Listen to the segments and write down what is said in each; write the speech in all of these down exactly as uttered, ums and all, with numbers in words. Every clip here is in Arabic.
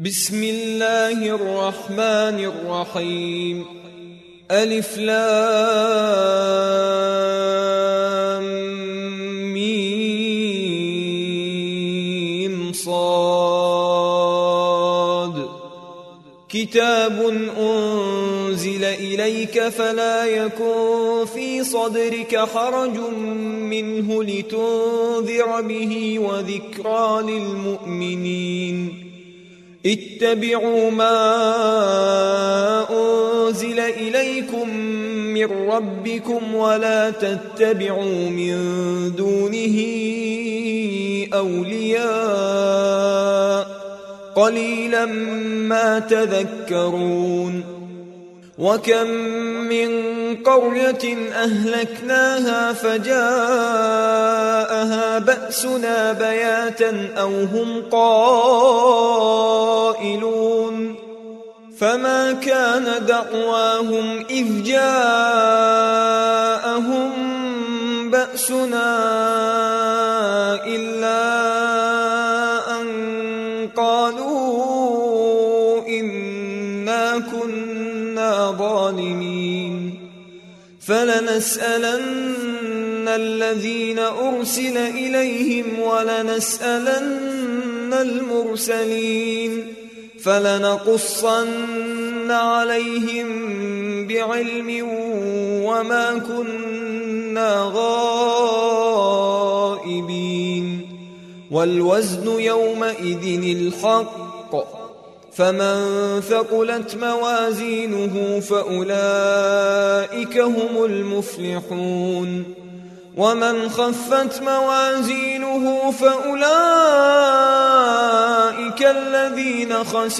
بسم الله الرحمن الرحيم. ألف لام ميم صاد. كتاب أنزل إليك فلا يكن في صدرك حرج منه لتنذر به وذكرى للمؤمنين. اتبعوا ما أنزل إليكم من ربكم ولا تتبعوا من دونه أولياء قليلا ما تذكرون. وكم من قرية أهلكناها فجاءها بأسنا بياتا أو هم قائلون. فما كان دعواهم إذ جاءهم بأسنا إلا أن قالوا إنا كنا ظالمين. فلنسألن الذين أرسل إليهم ولنسألن المرسلين. فلنقصن عليهم بعلم وما كنا غائبين. والوزن يومئذ الحق. فمن ثقلت موازينه فأولئك هم المفلحون. ومن خفت موازينه فأولئك الذين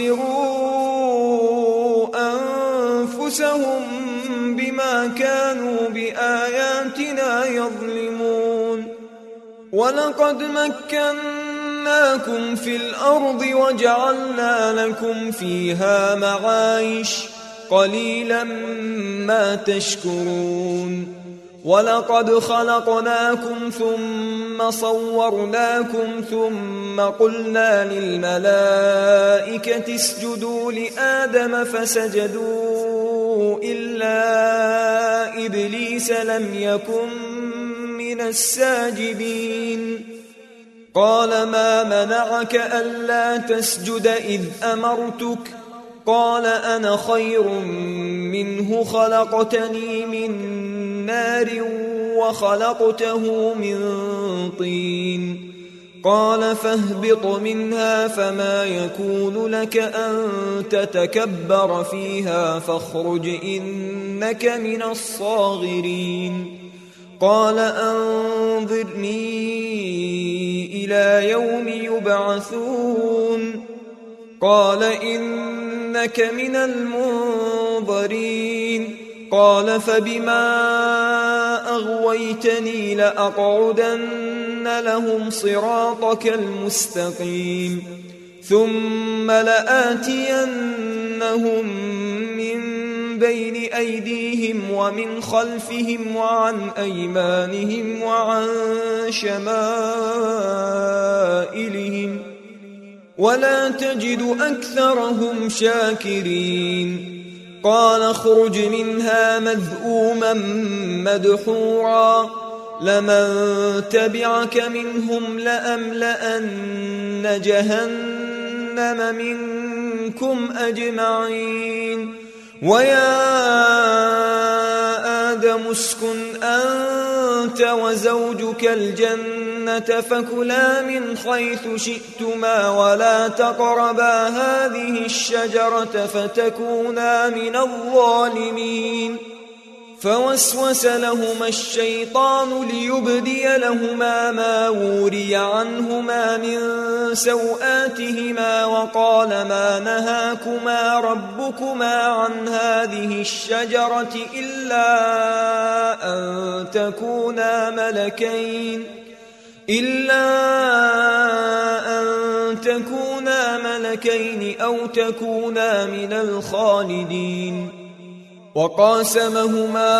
خسروا أنفسهم بما كانوا بآياتنا يظلمون. ولقد مكناكم في الأرض وجعلنا لكم فيها معايش قليلا ما تشكرون. ولقد خلقناكم ثم صورناكم ثم قلنا للملائكة اسجدوا لآدم فسجدوا إلا إبليس لم يكن من الساجدين. قال ما منعك ألا تسجد إذ أمرتك؟ قال أنا خير منه خلقتني من نار وخلقته من طين. قال فاهبط منها فما يكون لك أن تتكبر فيها فاخرج إنك من الصاغرين. قال أنظرني إلى يوم يبعثون. قال إنك من المنظرين. قال فبما أغويتني لأقعدن لهم صراطك المستقيم ثم لآتينهم من بين أيديهم ومن خلفهم وعن أيمانهم وعن شمائلهم ولا تجد أكثرهم شاكرين. قال اخرج منها مذءوما مدحورا لمن تبعك منهم لأملأن جهنم منكم أجمعين. ويا آدم اسكن أنت وزوجك الجنة فكلا من حيث شئتما ولا تقربا هذه الشجرة فتكونا من الظالمين. فوسوس لهما الشيطان ليبدي لهما ما وري عنهما من سوآتهما وقال ما نهاكما ربكما عن هذه الشجرة إلا أن تكونا ملكين إلا أن تكونا ملكين أو تكونا من الخالدين. وقاسمهما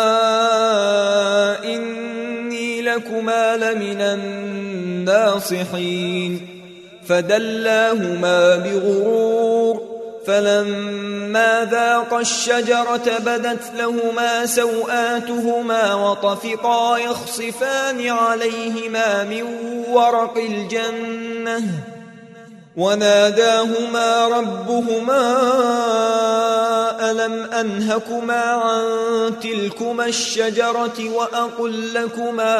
إني لكما لمن الناصحين فدلاهما بغرور فلما ذاقا الشجرة بدت لهما سوآتهما وطفقا يخصفان عليهما من ورق الجنة وناداهما ربهما ألم أنهكما عن تلكما الشجرة وأقل لكما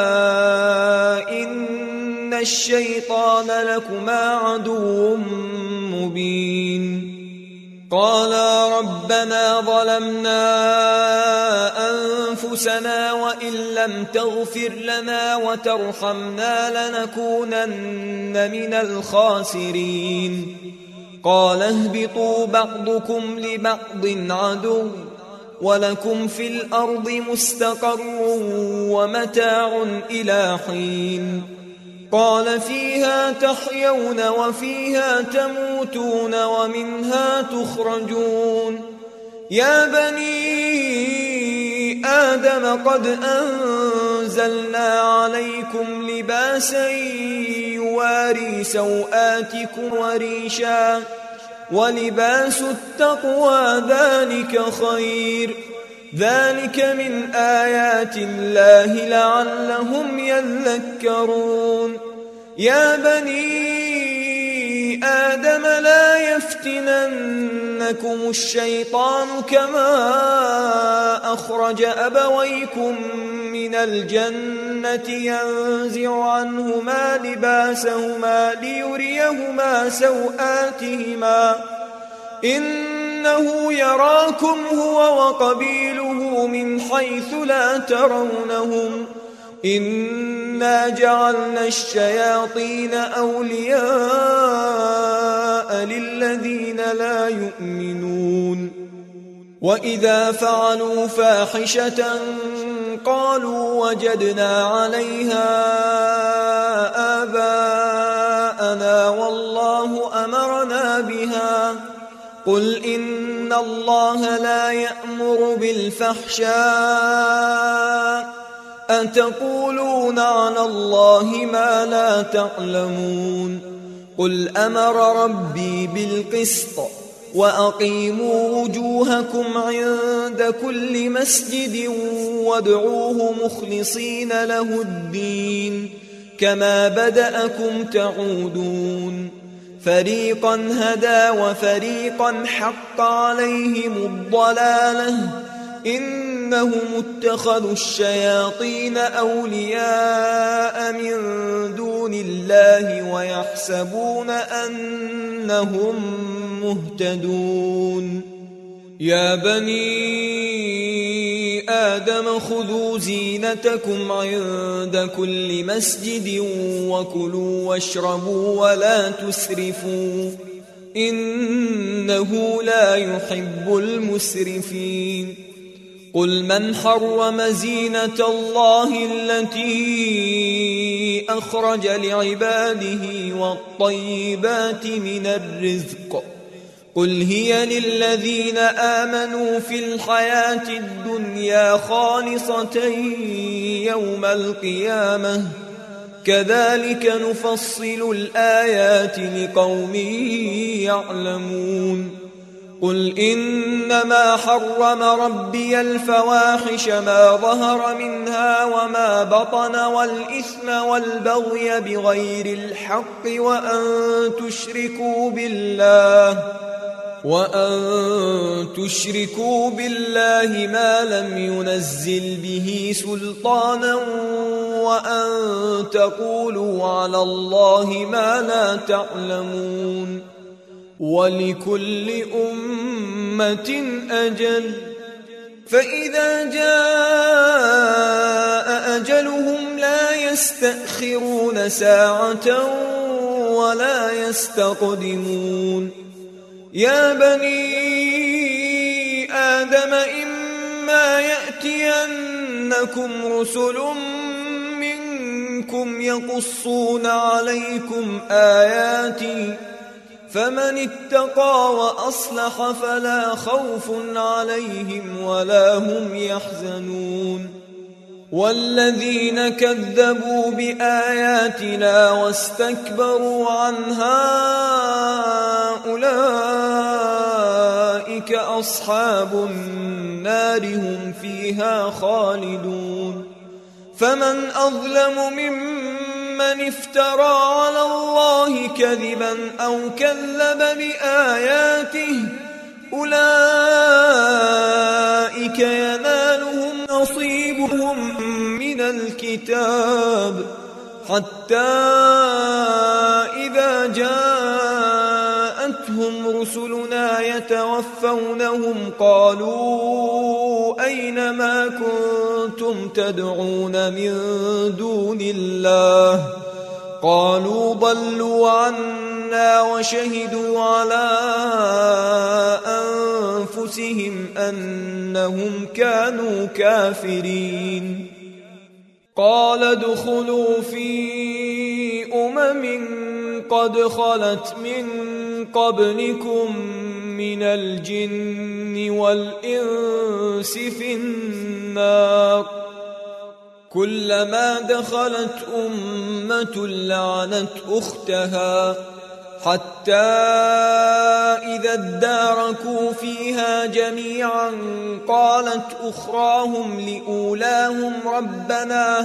إن الشيطان لكما عدو مبين قالا ربنا ظلمنا أنفسنا وإن لم تغفر لنا وترحمنا لنكونن من الخاسرين قال اهبطوا بعضكم لبعض عدو ولكم في الأرض مستقر ومتاع إلى حين قال فيها تحيون وفيها تموتون ومنها تخرجون يا بني آدم قد أنزلنا عليكم لباسا يواري سوآتكم وريشا ولباس التقوى ذلك خير ذلك من آيات الله لعلهم يذكرون يا بني آدم لا يفتننكم الشيطان كما أخرج أبويكم من الجنة ينزع عنهما لباسهما ليريهما سوآتهما إنه يراكم هو وقبيله من حيث لا ترونهم إنا جعلنا الشياطين أولياء للذين لا يؤمنون وإذا فعلوا فاحشة قالوا وجدنا عليها آباءنا والله أمرنا بها قل إن الله لا يأمر بالفحشاء أتقولون على الله ما لا تعلمون قل أمر ربي بالقسط وأقيموا وجوهكم عند كل مسجد وادعوه مخلصين له الدين كما بدأكم تعودون فريقا هدى وفريقا حق عليهم الضلالة إنهم اتخذوا الشياطين أولياء من دون الله ويحسبون أنهم مهتدون يا بني آدم خذوا زينتكم عند كل مسجد وكلوا واشربوا ولا تسرفوا إنه لا يحب المسرفين قل من حرم زينة الله التي أخرج لعباده والطيبات من الرزق قل هي للذين آمنوا في الحياة الدنيا خالصة يوم القيامة كذلك نفصل الآيات لقوم يعلمون قل إنما حرم ربي الفواحش ما ظهر منها وما بطن والإثم والبغي بغير الحق وأن تشركوا بالله وأن تشركوا بالله ما لم ينزل به سلطانا وأن تقولوا على الله ما لا تعلمون ولكل أمة أجل فإذا جاء أجلهم لا يستأخرون ساعة ولا يستقدمون يا بني آدم إما يأتينكم رسل منكم يقصون عليكم آياتي فمن اتقى وأصلح فلا خوف عليهم ولا هم يحزنون والذين كذبوا بآياتنا واستكبروا عنها أولئك أصحاب النار هم فيها خالدون يا بني آدم إما يأتينكم رسل منكم يقصون عليكم آياتي فمن اتقى وأصلح فلا خوف عليهم ولا هم يحزنون والذين كذبوا بآياتنا واستكبروا عنها أولئك أصحاب أولئك أصحاب النار هم فيها خالدون. فمن أظلم ممن افترى على الله كذبا أو كذب بآياته أولئك ينالهم نصيبهم من الكتاب حتى إذا جاءتهم رسلنا يتوفونهم قالوا أين ما كنتم تدعون من دون الله قالوا ضلوا عنا وشهدوا على أنفسهم أنهم كانوا كافرين. قال ادخلوا في أمم قد خلت من قبلكم من الجن والإنس في النار كلما دخلت أمة لعنت أختها حتى إذا اداركوا فيها جميعا قالت أخراهم لأولاهم ربنا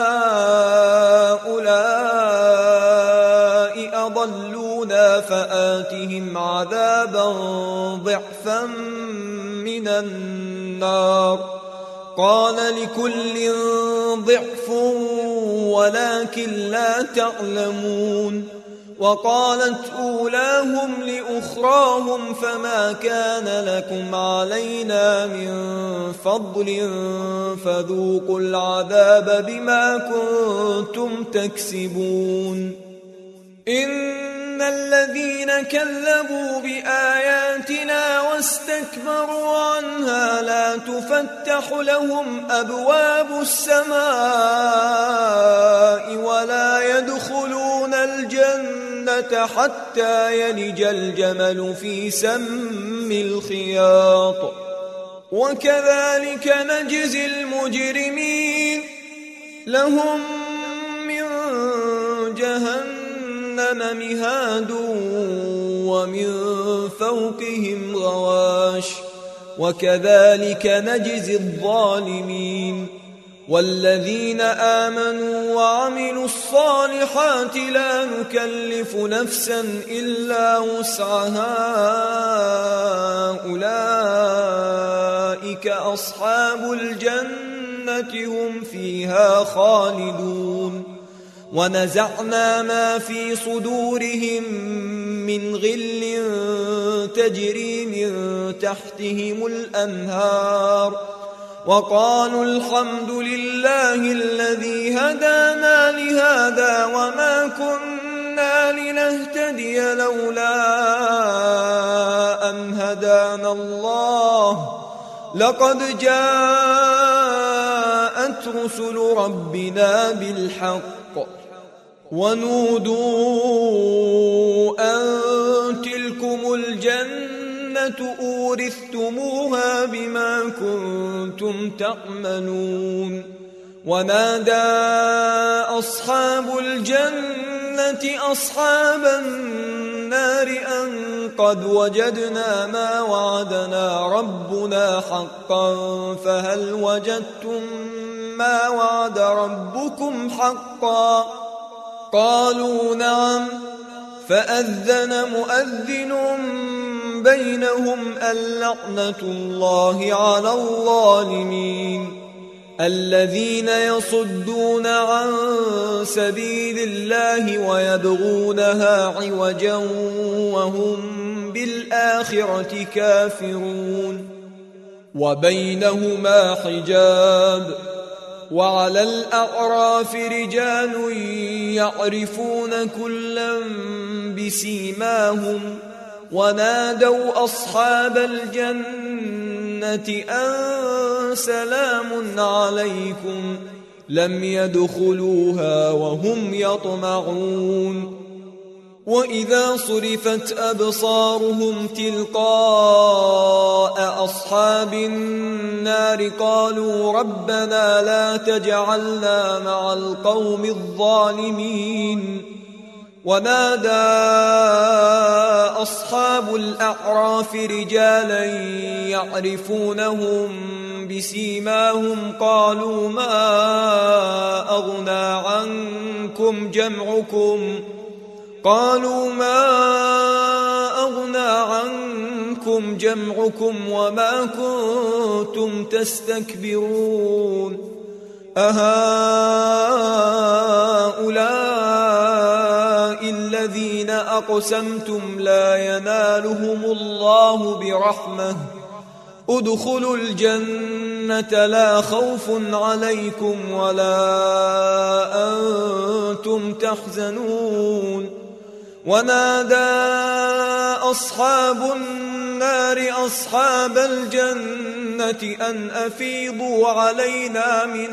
هؤلاء أضلونا فآتهم عذابا ضعفا من النار قال لكل ضعف ولكن لا تعلمون. وقالت أولاهم لأخراهم فما كان لكم علينا من فضل فذوقوا العذاب بما كنتم تكسبون. إن الذين كذبوا بآياتنا واستكبروا عنها لا تفتح لهم أبواب السماء ولا يدخلون الجنة حتى يلج الجمل في سم الخياط وكذلك نجزي المجرمين. لهم من جهنم مهاد ومن فوقهم غواش وكذلك نجزي الظالمين. والذين آمنوا وعملوا الصالحات لا نكلف نفسا إلا وسعها أولئك أصحاب الجنة هم فيها خالدون. ونزعنا ما في صدورهم من غل تجري من تحتهم الأنهار وقالوا الحمد لله الذي هدانا لهذا وما كنا لنهتدي لولا أن هدانا الله لقد جاءت رسل ربنا بالحق ونودوا أن تلكم الجنة أورثتموها بما كنتم تعملون. ونادى أصحاب الجنة أصحاب النار أن قد وجدنا ما وعدنا ربنا حقا فهل وجدتم ما وعد ربكم حقا قالوا نعم فأذن مؤذن بينهم اللعنة الله على الظالمين الذين يصدون عن سبيل الله ويبغونها عوجا وهم بالآخرة كافرون. وبينهما حجاب وعلى الأعراف رجال يعرفون كلا بسيماهم ونادوا أصحاب الجنة أن سلام عليكم لم يدخلوها وهم يطمعون. وإذا صرفت أبصارهم تلقاء أصحاب النار قالوا ربنا لا تجعلنا مع القوم الظالمين ونادى أصحاب الأعراف رجالا يعرفونهم بسيماهم قالوا ما أغنى عنكم جمعكم قالوا ما أغنى عنكم جمعكم وما كنتم تستكبرون أهؤلاء الذين أقسمتم لا ينالهم الله برحمة ادخلوا الجنة لا خوف عليكم ولا أنتم تحزنون ونادى أصحاب النار أصحاب الجنة أن أفيضوا علينا من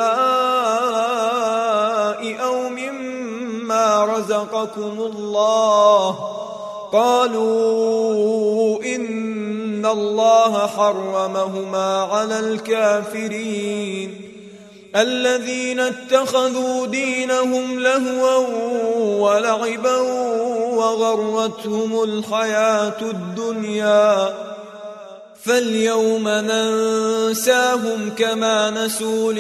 الماء أو مما رزقكم الله قالوا إن الله حرمهما على الكافرين الذين اتخذوا دينهم لهوا ولعبا وغرتهم الحياة الدنيا فاليوم ننساهم كما نسوا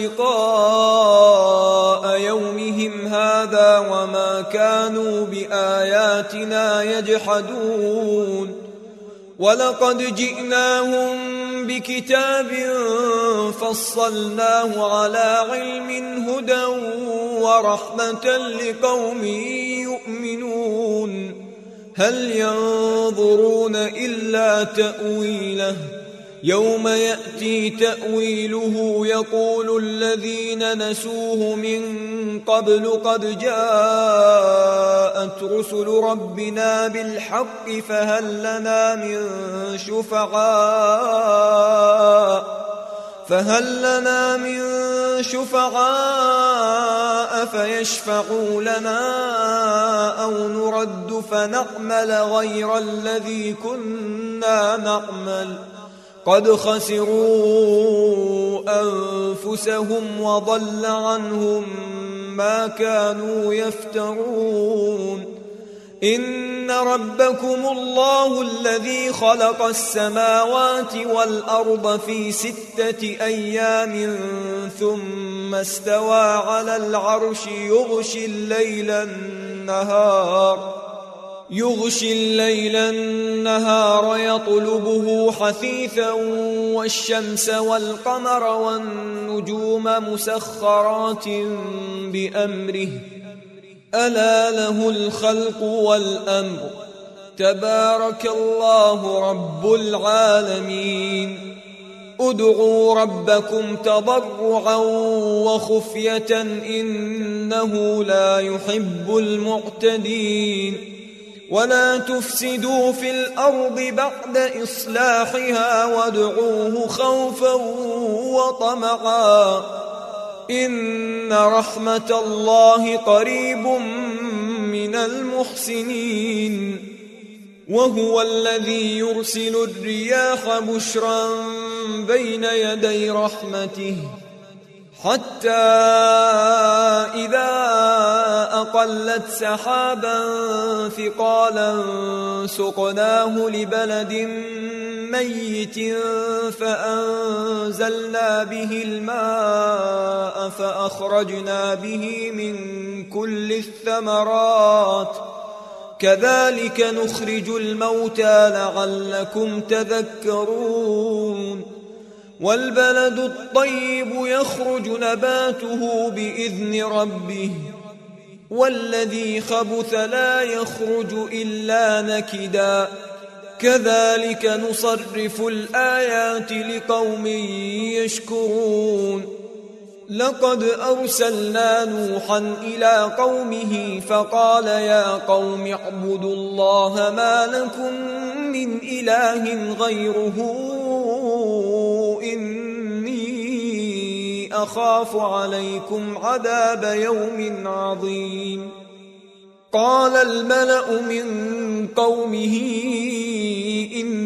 لقاء يومهم هذا وما كانوا بآياتنا يجحدون ولقد جئناهم بكتاب فصلناه على علم هدى ورحمة لقوم يؤمنون هل ينظرون إلا تأويله يوم يأتي تأويله يقول الذين نسوه من قبل قد جاءت رسل ربنا بالحق فهل لنا من شفعاء فهل لنا من شفعاء فيشفعوا لنا أو نرد فنعمل غير الذي كنا نعمل قد خسروا أنفسهم وضل عنهم ما كانوا يفترون إن ربكم الله الذي خلق السماوات والأرض في ستة أيام ثم استوى على العرش يغشي الليل النهار يغشي الليل النهار يطلبه حثيثا والشمس والقمر والنجوم مسخرات بأمره ألا له الخلق والأمر تبارك الله رب العالمين ادعوا ربكم تضرعا وخفية إنه لا يحب المعتدين ولا تفسدوا في الأرض بعد إصلاحها وادعوه خوفا وطمعا إن رحمة الله قريب من المحسنين وهو الذي يرسل الرياح بشرا بين يدي رحمته حتى إذا أقلت سحابا ثقالا سقناه لبلد ميت فأنزلنا به الماء فأخرجنا به من كل الثمرات كذلك نخرج الموتى لعلكم تذكرون والبلد الطيب يخرج نباته بإذن ربه والذي خبث لا يخرج إلا نكدا كذلك نصرف الآيات لقوم يشكرون لقد أرسلنا نوحا إلى قومه فقال يا قوم اعبدوا الله ما لكم من إله غيره إني أخاف عليكم عذاب يوم عظيم قال الملأ من قومه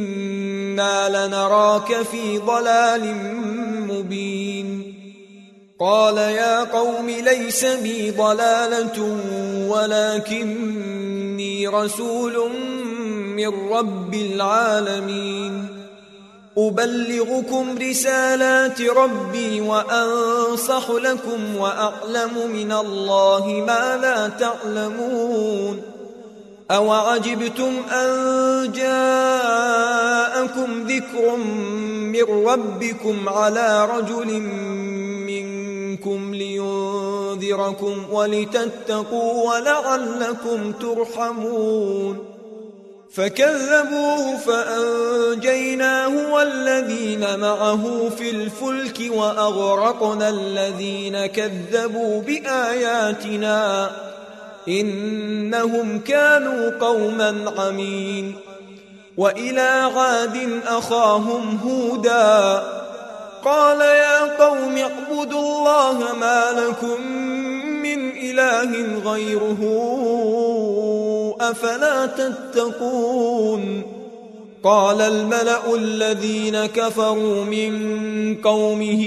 إنا لنراك في ضلال مبين قال يا قوم ليس بي ضلالة ولكني رسول من رب العالمين أبلغكم رسالات ربي وأنصح لكم وأعلم من الله ما لا تعلمون أوعجبتم أن جاءكم ذكر من ربكم على رجل منكم لينذركم ولتتقوا ولعلكم ترحمون فكذبوه فأنجيناه والذين معه في الفلك وأغرقنا الذين كذبوا بآياتنا إنهم كانوا قوما عمين وإلى عاد أخاهم هودا قال يا قوم اعبدوا الله ما لكم من إله غيره أفلا تتقون قال الملأ الذين كفروا من قومه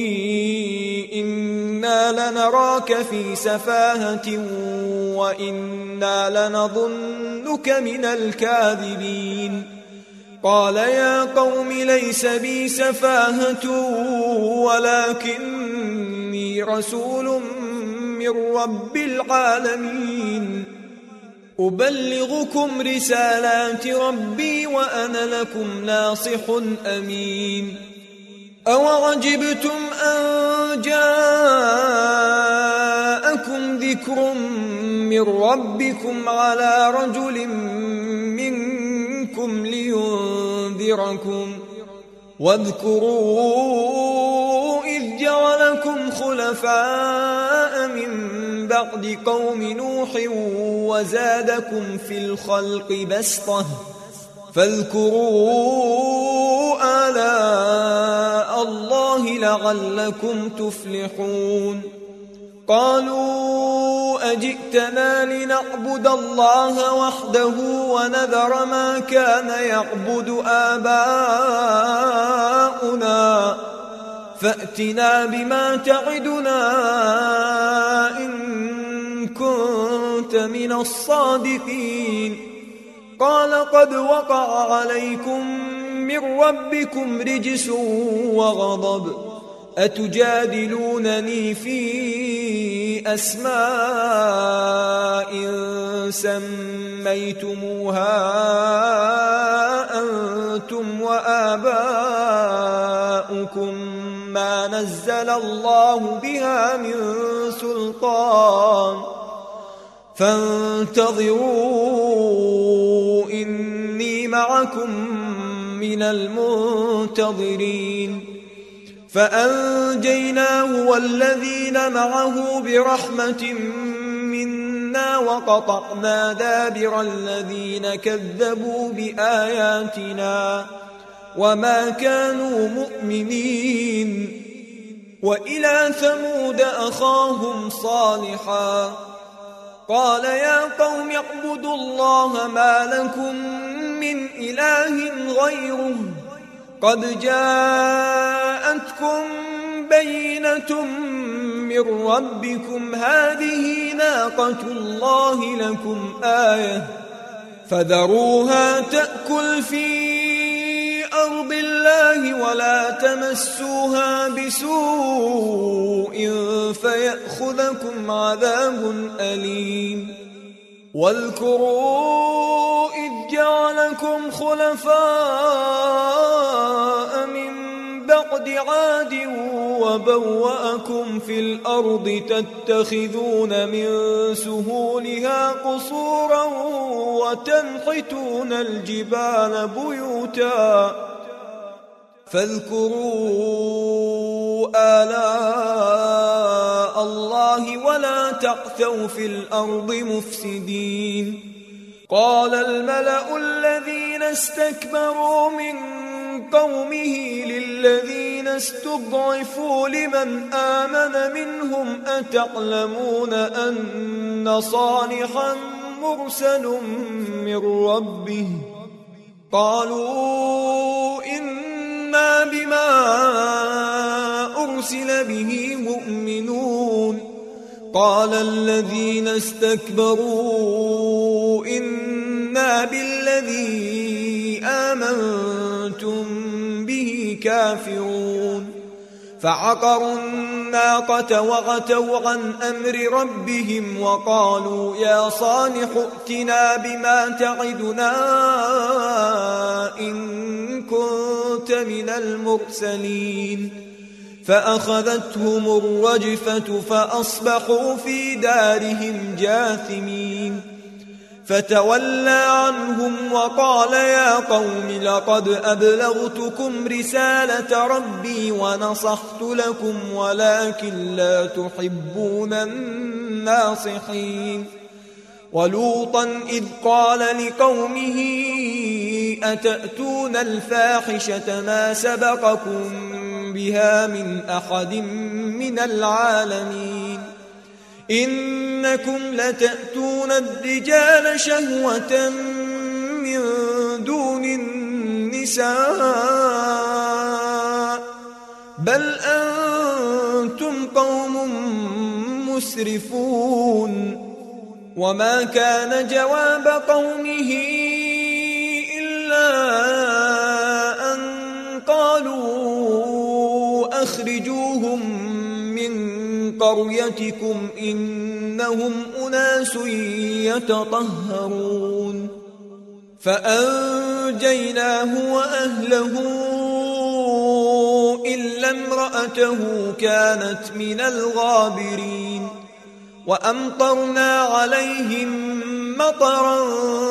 إنا لنراك في سفاهة وإنا لنظنك من الكاذبين قال يا قوم ليس بي سفاهة ولكني رسول من رب العالمين أبلغكم رسالات ربي وأنا لكم ناصح أمين أوعجبتم أن جاءكم ذكر من ربكم على رجل منكم لينذركم واذكروا إذ جعلكم خلفاء من بعد قوم نوح وزادكم في الخلق بسطة فاذكروا آلاء الله لعلكم تفلحون قالوا أجئتنا لنعبد الله وحده ونذر ما كان يعبد آباؤنا فأتنا بما تعدنا إن كنت من الصادقين قال قد وقع عليكم من ربكم رجس وغضب أتجادلونني في أسماء سميتموها أنتم وآباؤكم ما نزل الله بها من سلطان فانتظروا إني معكم من المنتظرين فأنجيناه والذين معه برحمة منا وقطعنا دابر الذين كذبوا بآياتنا وما كانوا مؤمنين وإلى ثمود أخاهم صالحا قال يا قوم اعبدوا الله ما لكم من إله غيره قد جاءتكم بينة من ربكم هذه ناقة الله لكم آية فذروها تأكل في أرض الله ولا تمسوها بسوء فيأخذكم عذاب أليم واذكروا إذ جعلكم خلفاء من بعد عاد وبوأكم في الأرض تتخذون من سهولها قصورا وتنحتون الجبال بيوتا فاذكروا آلاء الله ولا تعثوا في الأرض مفسدين قال الملأ الذين استكبروا من قومه للذين استضعفوا لمن آمن منهم أتعلمون أن صالحا مرسل من ربه قالوا إنا بما أرسل به مؤمنون قال الذين استكبروا إنا بالذي آمنتم به كافرون فعقروا الناقة وعتوا عن أمر ربهم وقالوا يا صالح ائتنا بما تعدنا إن كنت من المرسلين فأخذتهم الرجفة فأصبحوا في دارهم جاثمين فتولى عنهم وقال يا قوم لقد أبلغتكم رسالة ربي ونصحت لكم ولكن لا تحبون الناصحين ولوطا إذ قال لقومه أتأتون الفاحشة ما سبقكم بها من أحد من العالمين إنكم لتأتون الرجال شهوة من دون النساء بل أنتم قوم مسرفون وما كان جواب قومه إلا أن قالوا أخرجوهم من قريتكم إنهم أناس يتطهرون فأنجيناه وأهله إلا امرأته كانت من الغابرين وأمطرنا عليهم مطرا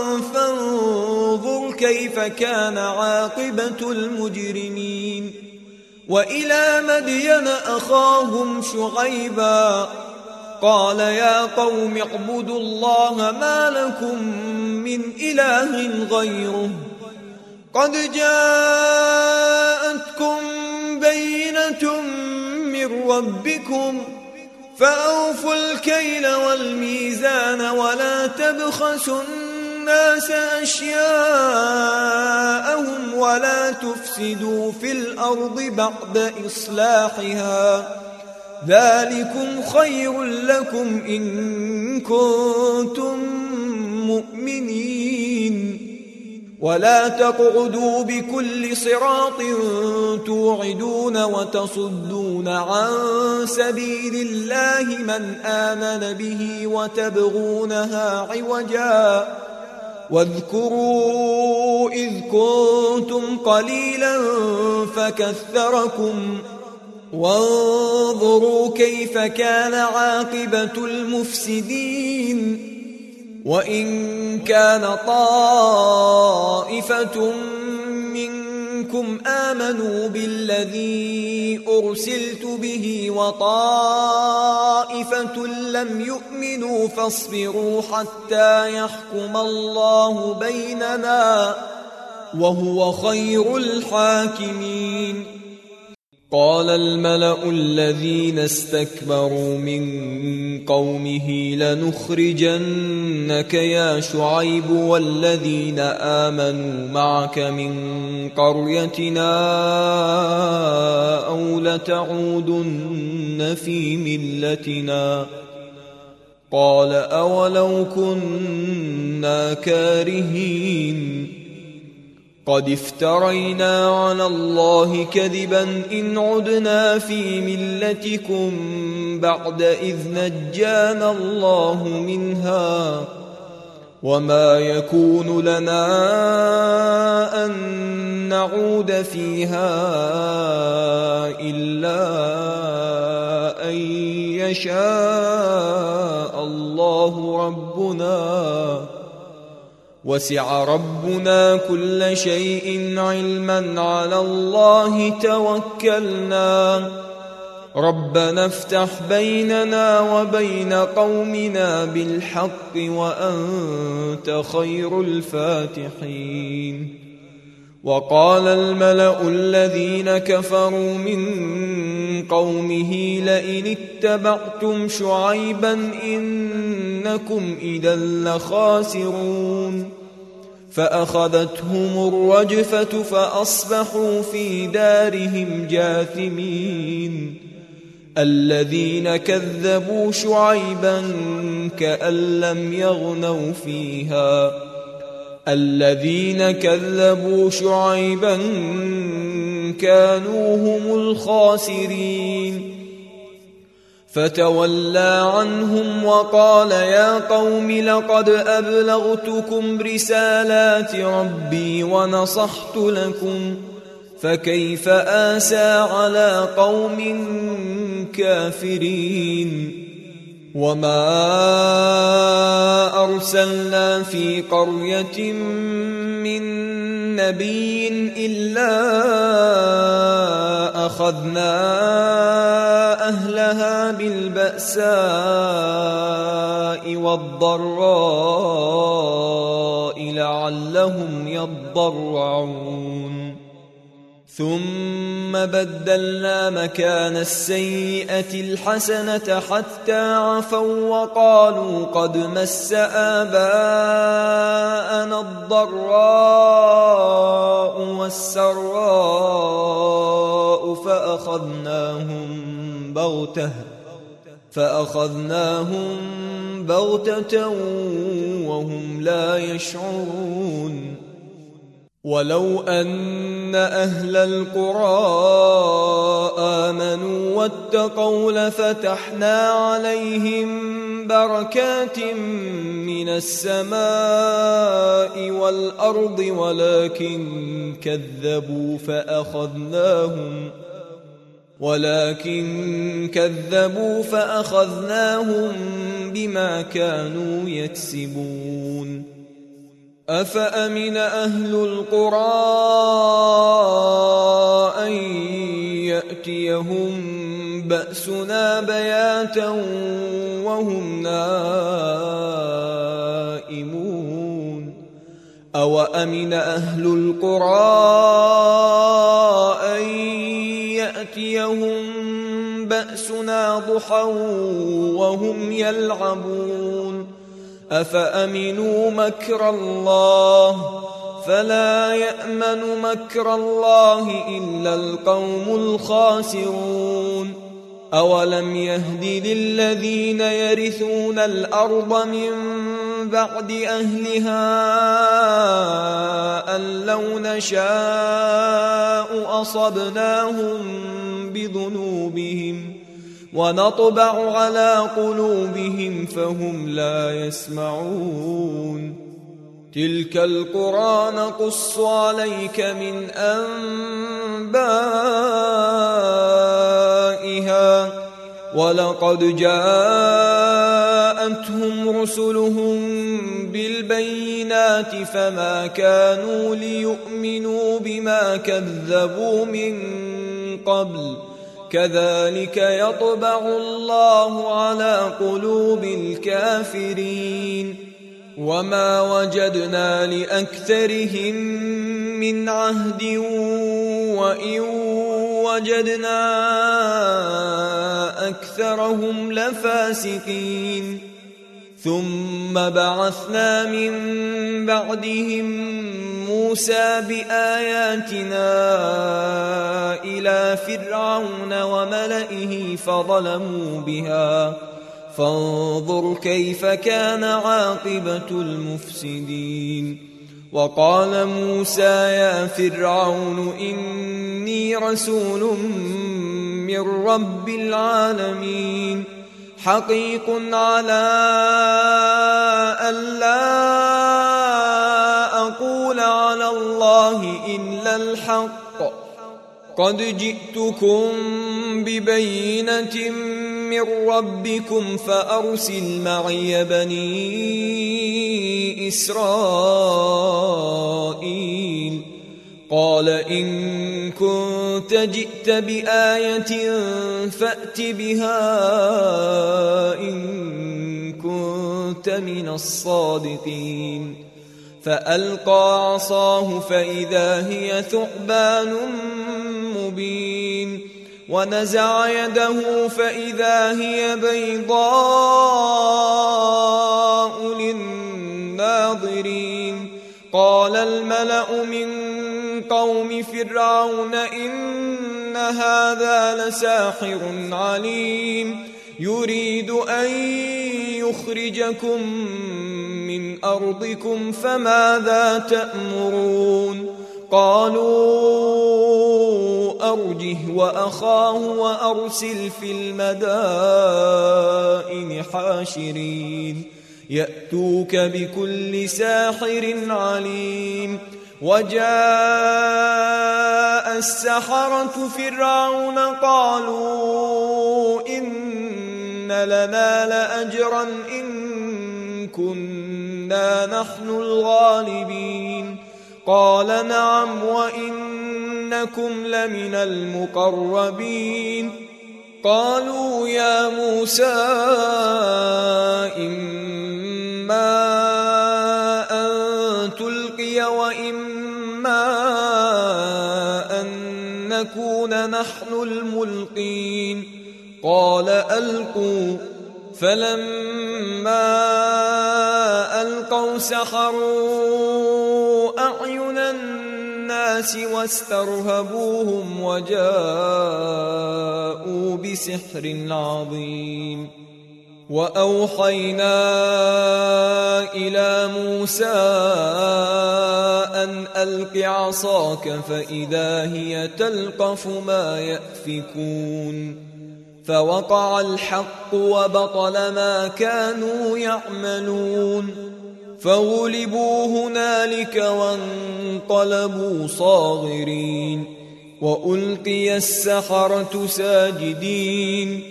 فانظر كيف كان عاقبة المجرمين وإلى مدين أخاهم شعيبا قال يا قوم اعبدوا الله ما لكم من إله غيره قد جاءتكم بينة من ربكم فأوفوا الكيل والميزان ولا تبخسوا الناس أشياءهم ولا تفسدوا في الأرض بعد إصلاحها ذلكم خير لكم إن كنتم مؤمنين ولا تقعدوا بكل صراط توعدون وتصدون عن سبيل الله من آمن به وتبغونها عوجا واذكروا إذ كنتم قليلا فكثركم وانظروا كيف كان عاقبة المفسدين وإن كان طائفة منكم آمنوا بالذي أرسلت به وطائفة لم يؤمنوا فاصبروا حتى يحكم الله بيننا وهو خير الحاكمين قال الملأ الذين استكبروا من قومه لنخرجنك يا شعيب والذين آمنوا معك من قريتنا أو لتعودن في ملتنا قال أولو كنا كارهين قد افترينا على الله كذبا إن عدنا في ملتكم بعد إذ نجانا الله منها وما يكون لنا أن نعود فيها إلا أن يشاء الله ربنا وسع ربنا كل شيء علما على الله توكلنا ربنا افتح بيننا وبين قومنا بالحق وأنت خير الفاتحين وقال الملأ الذين كفروا من قومه لئن اتبعتم شعيبا إنكم إذا لخاسرون فأخذتهم الرجفة فأصبحوا في دارهم جاثمين الذين كذبوا شعيبا كأن لم يغنوا فيها الذين كذبوا شعيبا كانوا هم الخاسرين فتولى عنهم وقال يا قوم لقد أبلغتكم رسالات ربي ونصحت لكم فكيف آسى على قوم كافرين وما أرسلنا في قرية من نبي إلا أخذنا أهلها بالبأساء والضراء لعلهم يضرعون ثم بدلنا مكان السيئة الحسنة حتى عفوا وقالوا قد مس آباءنا الضراء والسراء فأخذناهم بغتة فأخذناهم بغتة وهم لا يشعرون ولو أن أهل القرى آمنوا واتقوا لفتحنا عليهم بركات من السماء والأرض ولكن كذبوا فأخذناهم ولكن كذبوا فأخذناهم بما كانوا يكسبون أفأمن أهل القرى أن يأتيهم بأسنا بياتا وهم نائمون أو أمن أهل القرى أن يأتيهم بأسنا ضحى وهم يلعبون أفأمنوا مكر الله فلا يأمن مكر الله إلا القوم الخاسرون أولم يهد للذين يرثون الأرض من بعد أهلها أن لو نشاء أصبناهم بذنوبهم ونطبع على قلوبهم فهم لا يسمعون تلك القرى نقص عليك من أنبائها ولقد جاءتهم رسلهم بالبينات فما كانوا ليؤمنوا بما كذبوا من قبل كذلك يطبع الله على قلوب الكافرين وما وجدنا لأكثرهم من عهد وإن وجدنا أكثرهم لفاسقين ثم بعثنا من بعدهم موسى بآياتنا إلى فرعون وملئه فظلموا بها فانظر كيف كان عاقبة المفسدين وقال موسى يا فرعون إني رسول من رب العالمين حقيق على ألا أقول على الله إلا الحق قد جئتكم ببينة من ربكم فأرسل معي بني إسرائيل قال إن كنت جئت بآية فأت بها إن كنت من الصادقين فألقى عصاه فإذا هي ثعبان مبين ونزع يده فإذا هي بيضاء للناظرين قال الملأ من قوم فرعون إن هذا لساحر عليم يريد أن يخرجكم من أرضكم فماذا تأمرون قالوا أرجه وأخاه وأرسل في المدائن حاشرين يأتوك بكل ساحر عليم وجاء السحرة فرعون قالوا إن لنا لأجرا إن كنا نحن الغالبين قال نعم وإنكم لمن المقربين قالوا يا موسى إما أن تلقي وإما أن نكون نحن الملقين قال ألقوا فلما ألقوا سحروا أعين الناس واسترهبوهم وجاءوا بسحر عظيم وأوحينا إلى موسى أن ألق عصاك فإذا هي تلقف ما يأفكون فوقع الحق وبطل ما كانوا يعملون فغلبوا هنالك وانقلبوا صاغرين وألقي السحرة ساجدين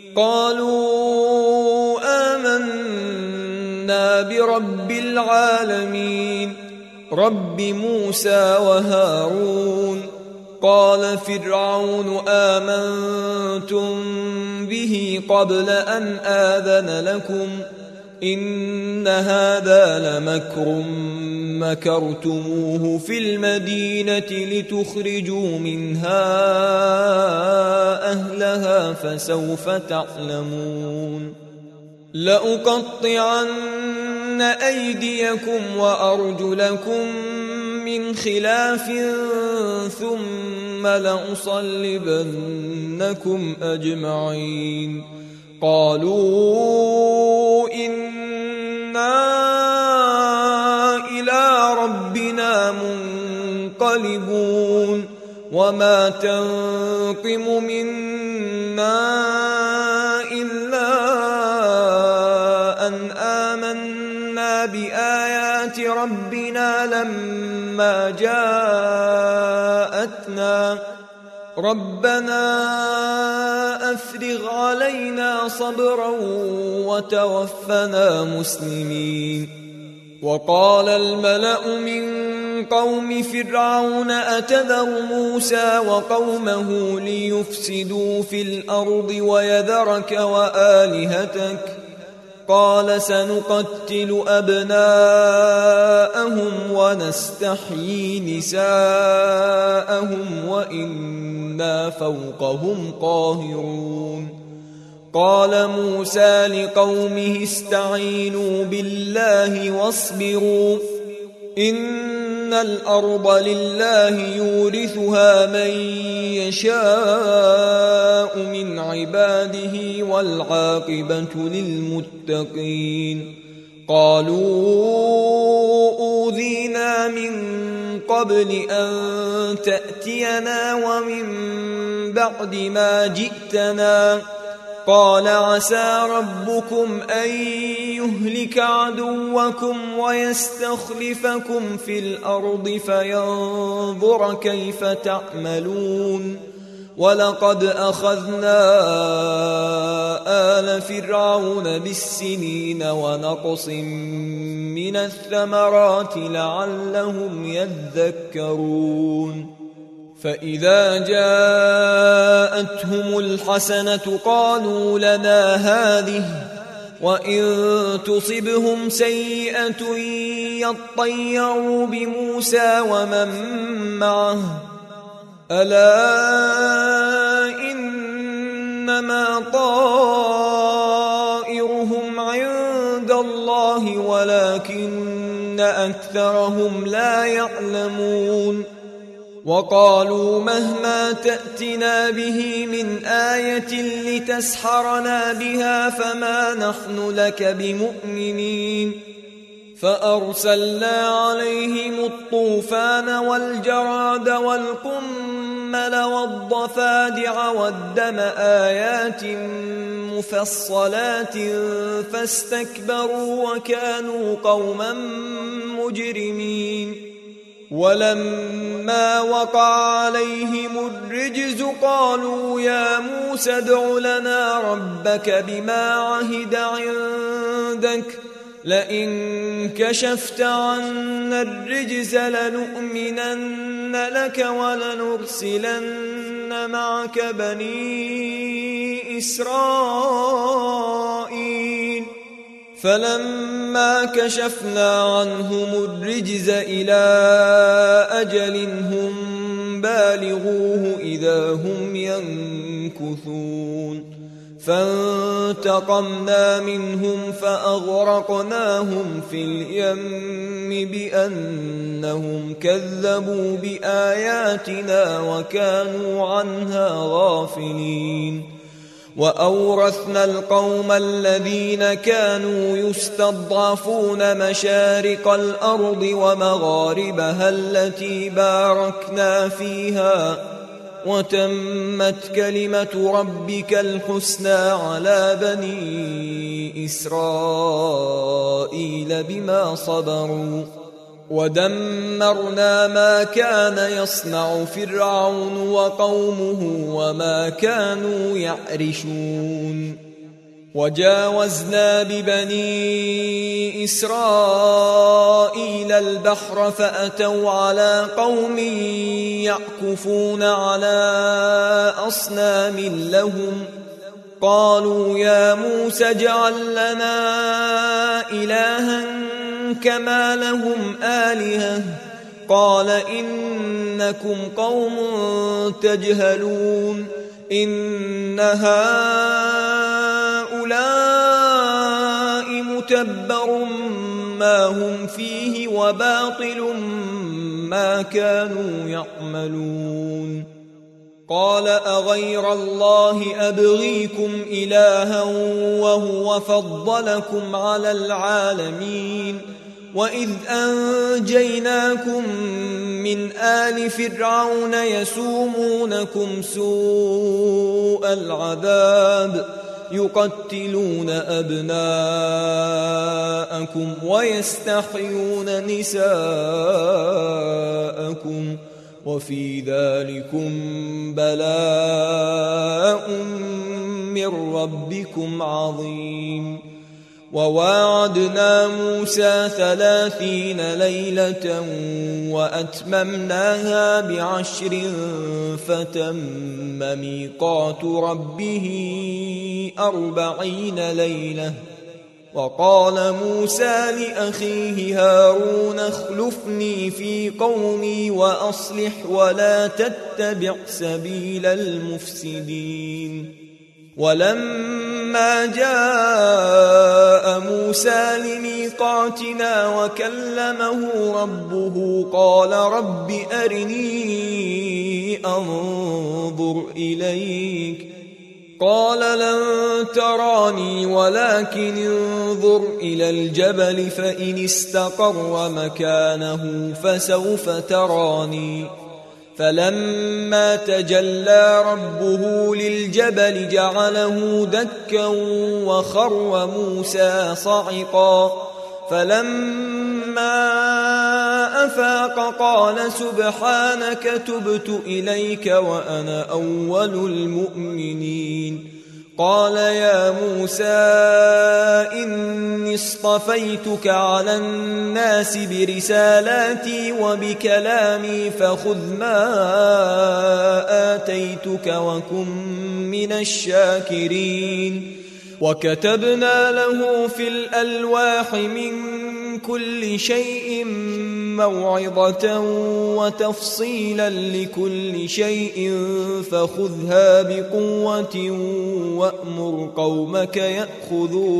قالوا آمنا برب العالمين رب موسى وهارون قال فرعون آمنتم به قبل أن آذن لكم إن هذا لمكر مكرتموه في المدينة لتخرجوا منها أهلها فسوف تعلمون لأقطعن أيديكم وأرجلكم من خلاف ثم لأصلبنكم أجمعين قالوا إنا إلى ربنا منقلبون وما تنقم منا إلا أن آمنا بآيات ربنا لما جاءتنا ربنا أفرغ علينا صبرا وتوفنا مسلمين وقال الملأ من قوم فرعون أتذر موسى وقومه ليفسدوا في الأرض ويذرك وآلهتك قال سنقتل أبناءهم ونستحيي نساءهم وإنا فوقهم قاهرون قال موسى لقومه استعينوا بالله واصبروا إن الأرض لله يورثها من يشاء من عباده والعاقبة للمتقين قالوا أوذينا من قبل أن تأتينا ومن بعد ما جئتنا قال عسى ربكم أن يهلك عدوكم ويستخلفكم في الأرض فينظر كيف تعملون ولقد أخذنا آل فرعون بالسنين ونقص من الثمرات لعلهم يذكرون فإذا جاءتهم الحسنة قالوا لنا هذه وإن تصبهم سيئة يطيروا بموسى ومن معه ألا إنما طائرهم عند الله ولكن أكثرهم لا يعلمون وقالوا مهما تأتنا به من آية لتسحرنا بها فما نحن لك بمؤمنين فأرسلنا عليهم الطوفان والجراد والقمل والضفادع والدم آيات مفصلات فاستكبروا وكانوا قوما مجرمين ولما وقع عليهم الرجز قالوا يا موسى ادع لنا ربك بما عهد عندك لئن كشفت عنا الرجز لنؤمنن لك ولنرسلن معك بني إسرائيل فلما كشفنا عنهم الرجز إلى أجل هم بالغوه إذا هم ينكثون فانتقمنا منهم فأغرقناهم في اليم بأنهم كذبوا بآياتنا وكانوا عنها غافلين وأورثنا القوم الذين كانوا يستضعفون مشارق الأرض ومغاربها التي باركنا فيها وتمت كلمة ربك الحسنى على بني إسرائيل بما صبروا ودمرنا ما كان يصنع فرعون وقومه وما كانوا يعرشون وجاوزنا ببني إسرائيل البحر فأتوا على قوم يعكفون على أصنام لهم قالوا يا موسى اجعل لنا إلها كما لهم آلهة قال إنكم قوم تجهلون إن هؤلاء متبر ما هم فيه وباطل ما كانوا يعملون قال أغير الله أبغيكم إلها وهو فضلكم على العالمين وإذ أنجيناكم من آل فرعون يسومونكم سوء العذاب يقتلون أبناءكم ويستحيون نساءكم وفي ذلكم بلاء من ربكم عظيم وواعدنا موسى ثلاثين ليلة وأتممناها بعشر فتم ميقات ربه أربعين ليلة وقال موسى لأخيه هارون اخلفني في قومي وأصلح ولا تتبع سبيل المفسدين ولما جاء موسى لميقاتنا وكلمه ربه قال رب أرني أنظر إليك قال لن تراني ولكن انظر إلى الجبل فإن استقر مكانه فسوف تراني فلما تجلى ربه للجبل جعله دكا وخر موسى صعقا فلما أفاق قال سبحانك تبت إليك وأنا أول المؤمنين قال يا موسى إني اصطفيتك على الناس برسالاتي وبكلامي فخذ ما آتيتك وكن من الشاكرين وكتبنا له في الألواح من كل شيء موعظة وتفصيلا لكل شيء فخذها بقوة وأمر قومك يأخذوا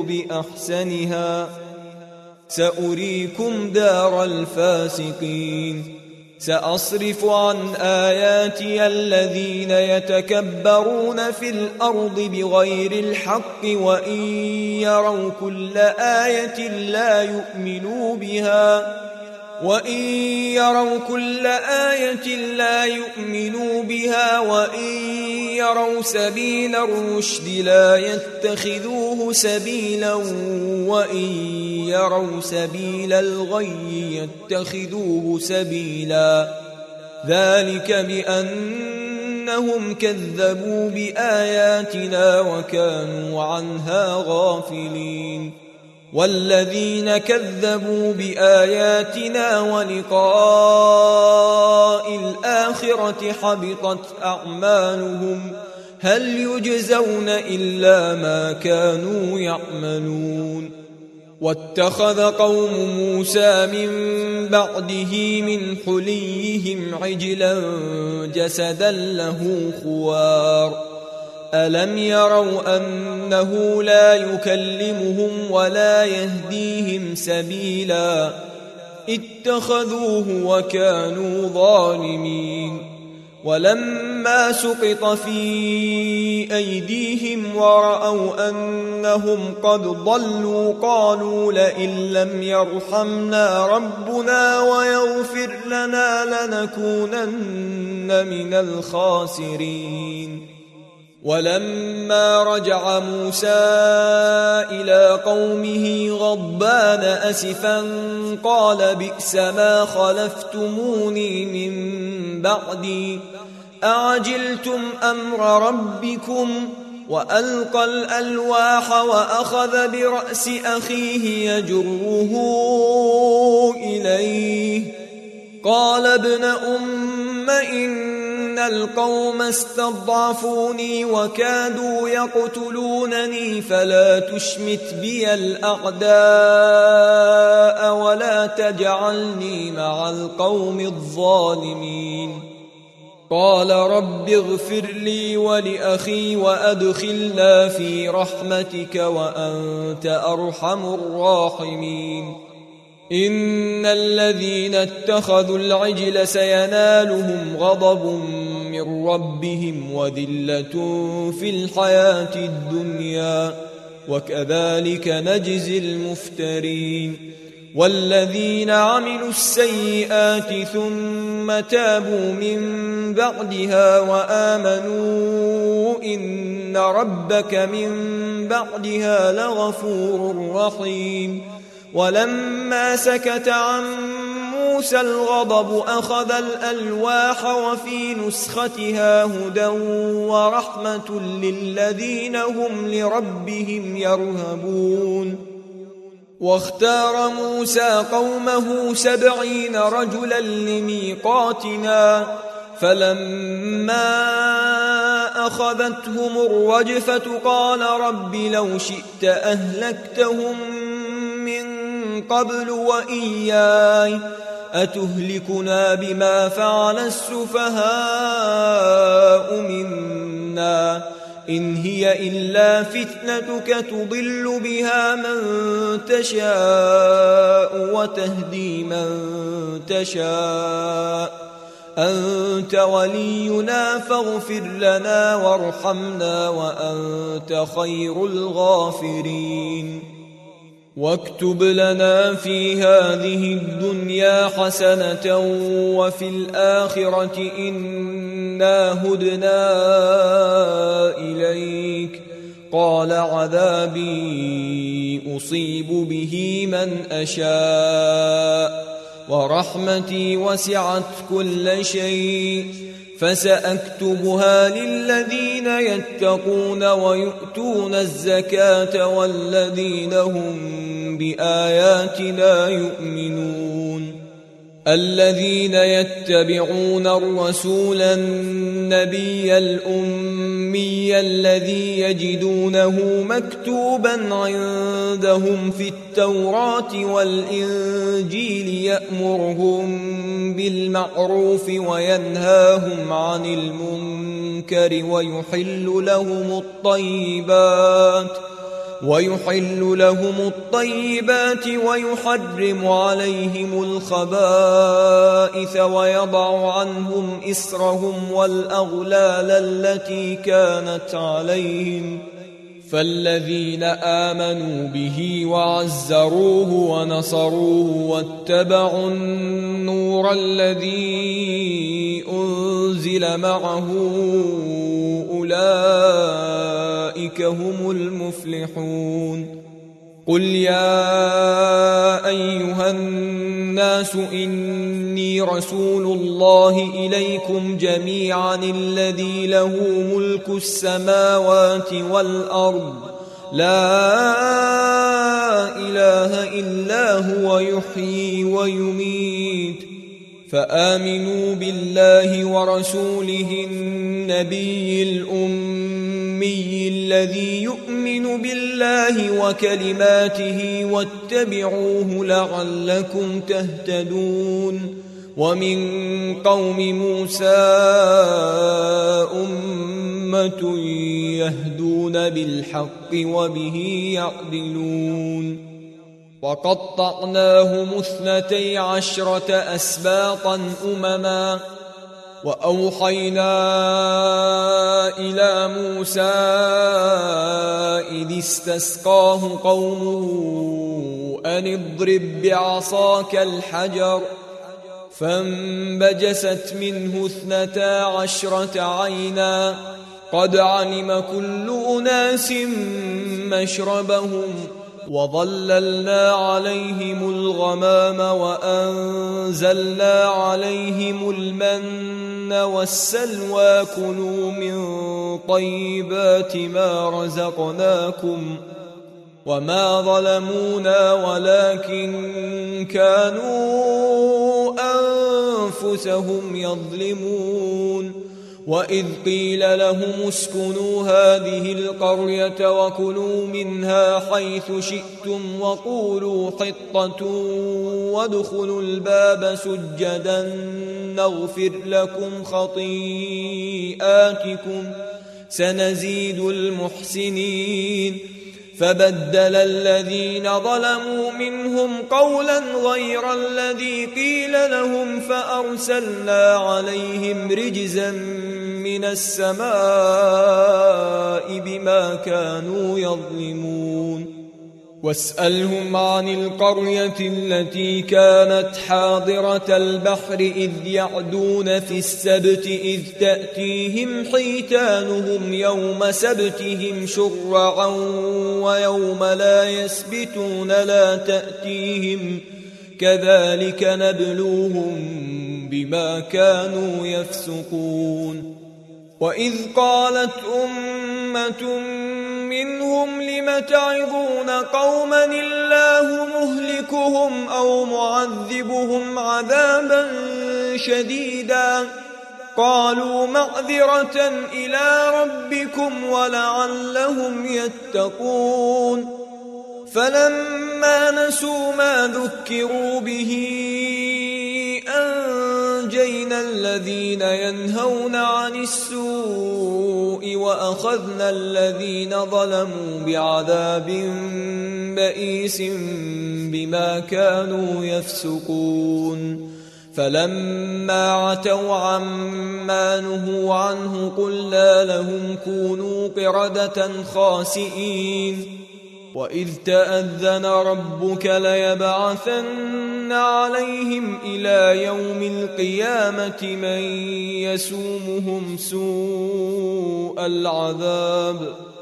بأحسنها سأريكم دار الفاسقين سأصرف عن آياتي الذين يتكبرون في الأرض بغير الحق وإن يروا كل آية لا يؤمنوا بها وإن يروا كل آية لا يؤمنوا بها وإن يروا سبيل الرشد لا يتخذوه سبيلا وإن يروا سبيل الغي يتخذوه سبيلا ذلك بأنهم كذبوا بآياتنا وكانوا عنها غافلين والذين كذبوا بآياتنا ولقاء الآخرة حبطت أعمالهم هل يجزون إلا ما كانوا يعملون واتخذ قوم موسى من بعده من حليهم عجلا جسدا له خوار ألم يروا أنه لا يكلمهم ولا يهديهم سبيلا اتخذوه وكانوا ظالمين ولما سقط في أيديهم ورأوا أنهم قد ضلوا قالوا لئن لم يرحمنا ربنا ويغفر لنا لنكونن من الخاسرين ولما رجع موسى إلى قومه غضبان أسفا قال بئس ما خلفتموني من بعدي أعجلتم أمر ربكم وألقى الألواح وأخذ برأس أخيه يجره إليه قال ابن أم إن القوم استضعفوني وكادوا يقتلونني فلا تشمت بي الأعداء ولا تجعلني مع القوم الظالمين قال رب اغفر لي ولأخي وأدخلنا في رحمتك وأنت أرحم الراحمين إن الذين اتخذوا العجل سينالهم غضب من ربهم وذلة في الحياة الدنيا وكذلك نجزي المفترين والذين عملوا السيئات ثم تابوا من بعدها وآمنوا إن ربك من بعدها لغفور رحيم ولما سكت عن موسى الغضب أخذ الألواح وفي نسختها هدى ورحمة للذين هم لربهم يرهبون واختار موسى قومه سبعين رجلا لميقاتنا فلما أخذتهم الرجفة قال رب لو شئت أهلكتهم قبل وإياي أتهلكنا بما فعل السفهاء منا إن هي إلا فتنتك تضل بها من تشاء وتهدي من تشاء أنت ولينا فاغفر لنا وارحمنا وأنت خير الغافرين واكتب لنا في هذه الدنيا حسنة وفي الآخرة إنا هدنا إليك قال عذابي أصيب به من أشاء ورحمتي وسعت كل شيء فسأكتبها للذين يتقون ويؤتون الزكاة والذين هم بآياتنا يؤمنون الذين يتبعون الرسول النبي الأمي الذي يجدونه مكتوبا عندهم في التوراة والإنجيل يأمرهم بالمعروف وينهاهم عن المنكر ويحل لهم الطيبات ويحل لهم الطيبات ويحرم عليهم الخبائث ويضع عنهم إصرهم والأغلال التي كانت عليهم فالذين آمنوا به وعزروه ونصروه واتبعوا النور الذي أنزل معه أولئك هم المفلحون. قل يا أيها الناس إني رسول الله إليكم جميعا الذي له ملك السماوات والأرض لا إله إلا هو يحيي ويميت فآمنوا بالله ورسوله النبي الأمي الذي يؤمن بالله وكلماته واتبعوه لعلكم تهتدون. ومن قوم موسى أمة يهدون بالحق وبه يعدلون. وقطعناهم اثنتي عشرة أسباطا أمما وأوحينا إلى موسى إذ استسقاه قومه أن اضرب بعصاك الحجر فانبجست منه اثنتا عشرة عينا قد علم كل أناس مشربهم وظللنا عليهم الغمام وأنزلنا عليهم المن والسلوى كلوا من طيبات ما رزقناكم وما ظلمونا ولكن كانوا أنفسهم يظلمون. وإذ قيل لهم اسكنوا هذه القرية وكلوا منها حيث شئتم وقولوا حطة وادخلوا الباب سجدا نغفر لكم خطيئاتكم سنزيد المحسنين. فبدل الذين ظلموا منهم قولا غير الذي قيل لهم فأرسلنا عليهم رجزا من السماء بما كانوا يظلمون. واسألهم عن القرية التي كانت حاضرة البحر إذ يعدون في السبت إذ تأتيهم حيتانهم يوم سبتهم شرعا ويوم لا يسبتون لا تأتيهم كذلك نبلوهم بما كانوا يفسقون. وإذ قالت أمة منهم لم تعظون قوما الله مهلكهم أو معذبهم عذابا شديدا قالوا معذرة إلى ربكم ولعلهم يتقون. فلما نسوا ما ذكروا به أنجينا الذين ينهون عن السوء وأخذنا الذين ظلموا بعذاب بئيس بما كانوا يفسقون. فلما عتوا عما نهوا عنه قلنا لهم كونوا قردة خاسئين. وإذ تأذن ربك ليبعثن عليهم إلى يوم القيامة من يسومهم سوء العذاب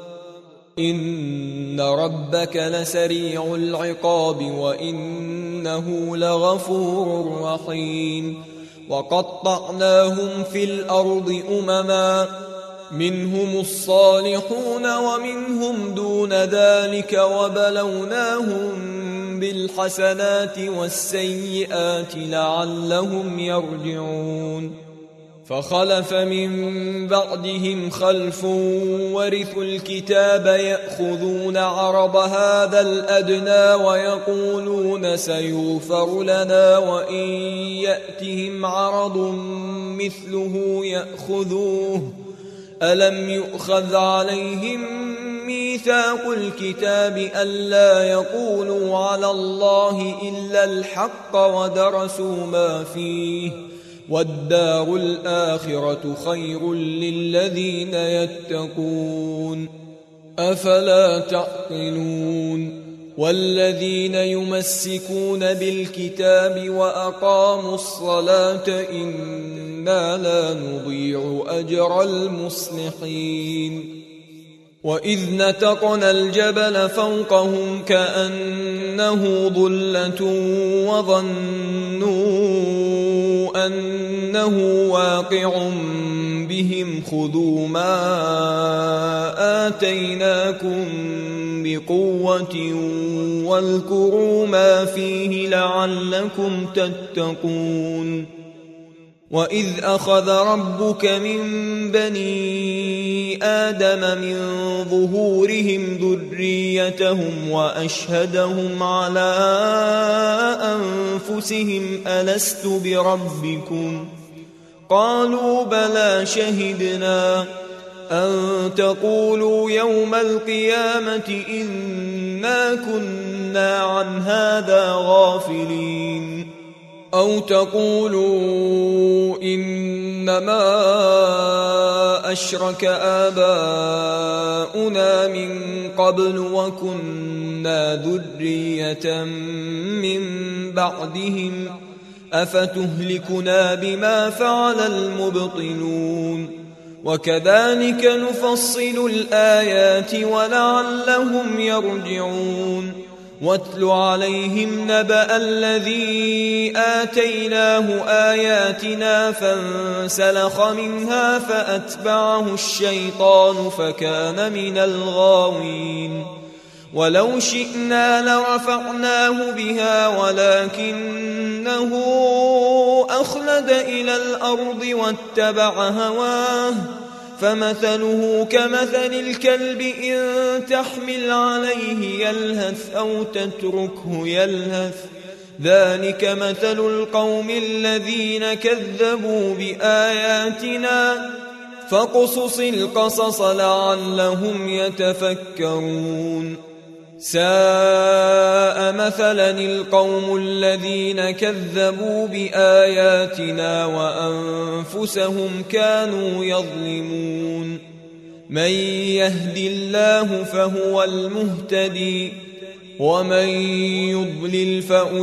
إن ربك لسريع العقاب وإنه لغفور رحيم. وقطعناهم في الأرض أمما منهم الصالحون ومنهم دون ذلك وبلوناهم بالحسنات والسيئات لعلهم يرجعون. فخلف من بعدهم خلف ورثوا الكتاب يأخذون عرض هذا الأدنى ويقولون سيغفر لنا وإن يأتهم عرض مثله يأخذوه ألم يؤخذ عليهم ميثاق الكتاب ألا يقولوا على الله إلا الحق ودرسوا ما فيه والدار الآخرة خير للذين يتقون أفلا تعقلون والذين يمسكون بالكتاب وأقاموا الصلاة إنا لا نضيع أجر المصلحين وإذ نتقنا الجبل فوقهم كأنه ظلة وظنوا أنه واقع بهم خذوا ما آتيناكم بقوة واذكروا ما فيه لعلكم تتقون وإذ أخذ ربك من بني آدم من ظهورهم ذريتهم وأشهدهم على أنفسهم ألست بربكم قالوا بلى شهدنا أن تقولوا يوم القيامة إنا كنا عن هذا غافلين أو تقولوا إنما أشرك آباؤنا من قبل وكنا ذرية من بعدهم أفتهلكنا بما فعل المبطلون وكذلك نفصل الآيات ولعلهم يرجعون واتل عليهم نبأ الذي آتيناه آياتنا فانسلخ منها فأتبعه الشيطان فكان من الغاوين ولو شئنا لرفعناه بها ولكنه أخلد إلى الأرض واتبع هواه فمثله كمثل الكلب إن تحمل عليه يلهث أو تتركه يلهث ذلك مثل القوم الذين كذبوا بآياتنا فاقصص القصص لعلهم يتفكرون ساء مثلا القوم الذين كذبوا بآياتنا وأنفسهم كانوا يظلمون من يهد الله فهو المهتدي ومن يضلل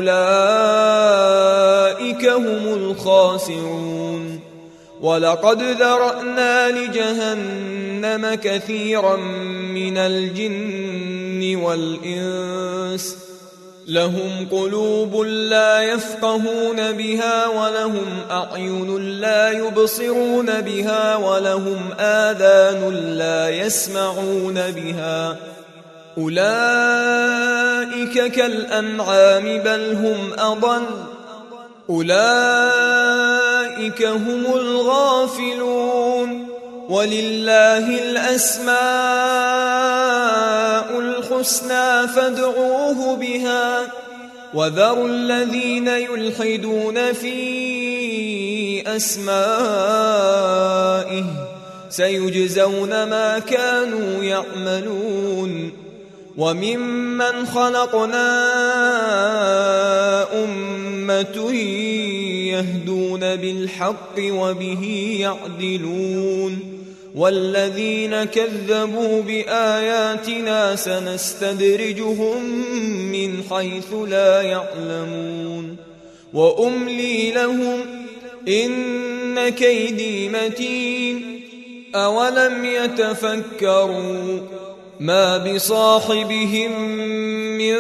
فأولئك هم الخاسرون ولقد ذرأنا لجهنم كثيرا من الجن والإنس لهم قلوب لا يفقهون بها ولهم أعين لا يبصرون بها ولهم آذان لا يسمعون بها أولئك كالأنعام بل هم أضل أولئك هم الغافلون ولله الأسماء الحسنى فادعوه بها وذروا الذين يلحدون في أسمائه سيجزون ما كانوا يعملون وممن خلقنا أمة يهدون بالحق وبه يعدلون والذين كذبوا بآياتنا سنستدرجهم من حيث لا يعلمون وأملي لهم إن كيدي متين أولم يتفكروا ما بصاحبهم من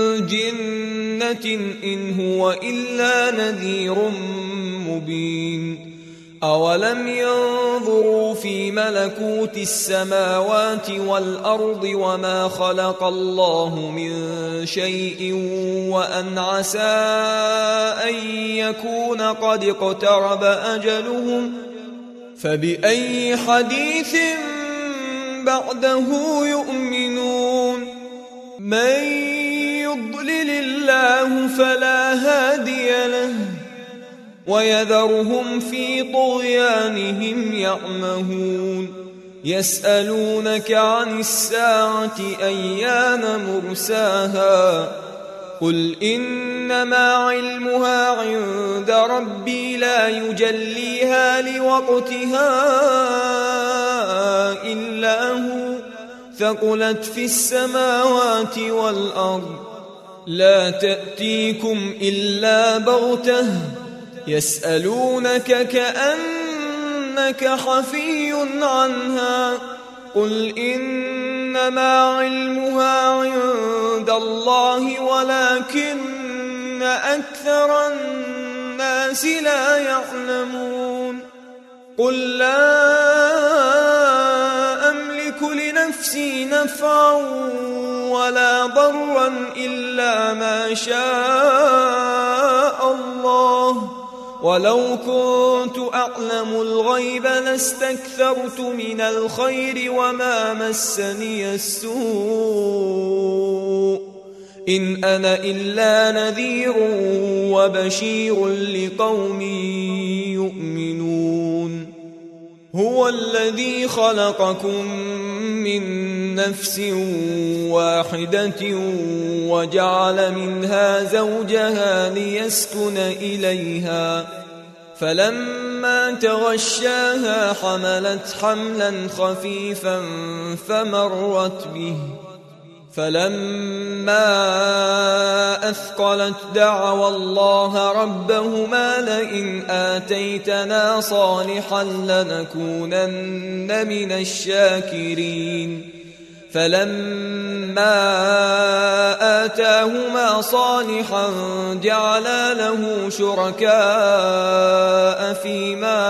جنة إن هو إلا نذير مبين أولم ينظروا في ملكوت السماوات والأرض وما خلق الله من شيء وأن عسى أن يكون قد اقترب أجلهم فبأي حديث بعده يؤمنون من يضلل الله فلا هادي له ويذرهم في طغيانهم يعمهون يسألونك عن الساعة أيان مرساها قل إنما علمها عند ربي لا يجليها لوقتها إلا هو ثقلت في السماوات والأرض لا تأتيكم إلا بغتة يسألونك كأنك حفي عنها قل إنما علمها عند الله ولكن أكثر الناس لا يعلمون قل لا أملك لنفسي نفعا ولا ضرا إلا ما شاء الله ولو كنت أعلم الغيب لاستكثرت من الخير وما مسني السوء إن أنا إلا نذير وبشير لقوم يؤمنون هو الذي خلقكم من نفس واحدة وجعل منها زوجها ليسكن إليها فلما تغشاها حملت حملا خفيفا فمرت به فلما أثقلت دعوا الله ربهما لئن آتيتنا صالحا لنكونن من الشاكرين فلما آتاهما صالحا جعلا له شركاء فيما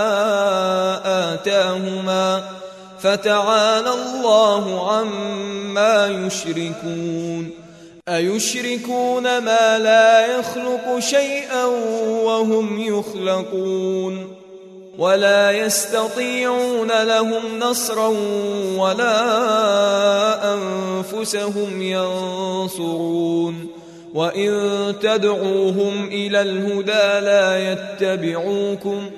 آتاهما فتعالى الله عما يشركون أيشركون ما لا يخلق شيئا وهم يخلقون ولا يستطيعون لهم نصرا ولا أنفسهم ينصرون وإن تدعوهم إلى الهدى لا يتبعوكم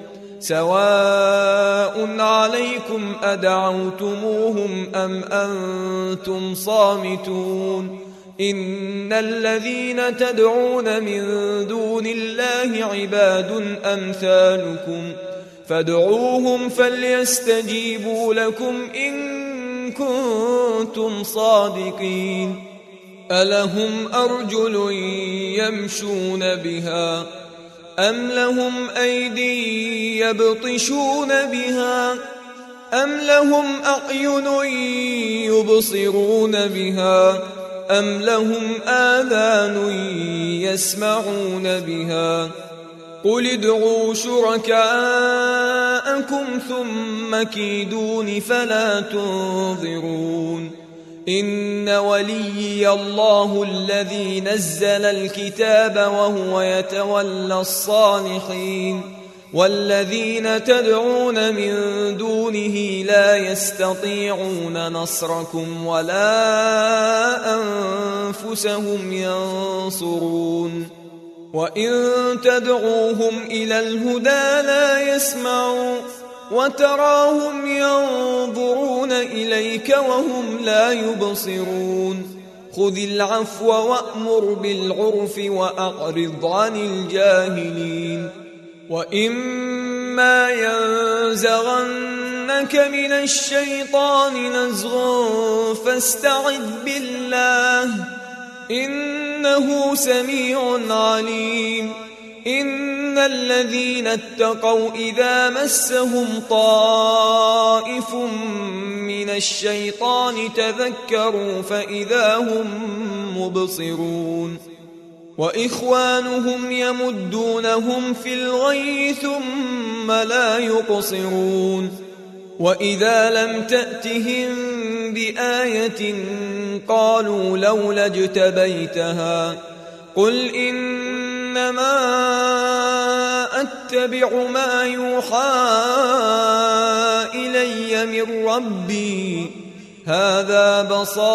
سواء عليكم أدعوتموهم أم أنتم صامتون إن الذين تدعون من دون الله عباد أمثالكم فادعوهم فليستجيبوا لكم إن كنتم صادقين ألهم أرجل يمشون بها أم لهم أيدي يبطشون بها أم لهم أعين يبصرون بها أم لهم آذان يسمعون بها قل ادعوا شركاءكم ثم كيدون فلا تنظرون إن وليي الله الذي نزل الكتاب وهو يتولى الصالحين والذين تدعون من دونه لا يستطيعون نصركم ولا أنفسهم ينصرون وإن تدعوهم إلى الهدى لا يسمعون وتراهم ينظرون إليك وهم لا يبصرون خذ العفو وأمر بالعرف وأعرض عن الجاهلين وإما ينزغنك من الشيطان نزغ فاستعذ بالله إنه سميع عليم إن الذين اتقوا إذا مسهم طائف من الشيطان تذكروا فإذا هم مبصرون وإخوانهم يمدونهم في الغي ثم لا يقصرون وإذا لم تأتهم بآية قالوا لولا اجتبيتها قل إنما أتبع ما يوحى إلي من ربي هذا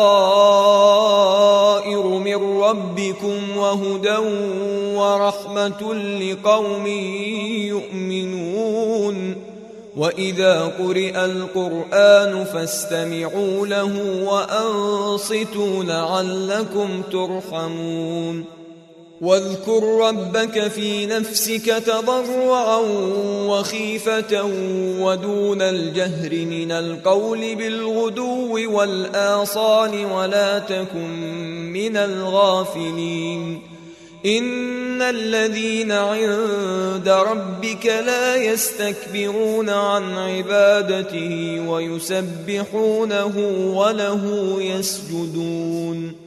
بصائر من ربكم وهدى ورحمة لقوم يؤمنون وإذا قرئ القرآن فاستمعوا له وأنصتوا لعلكم ترحمون واذكر ربك في نفسك تضرعا وخيفة ودون الجهر من القول بالغدو والآصال ولا تكن من الغافلين إن الذين عند ربك لا يستكبرون عن عبادته ويسبحونه وله يسجدون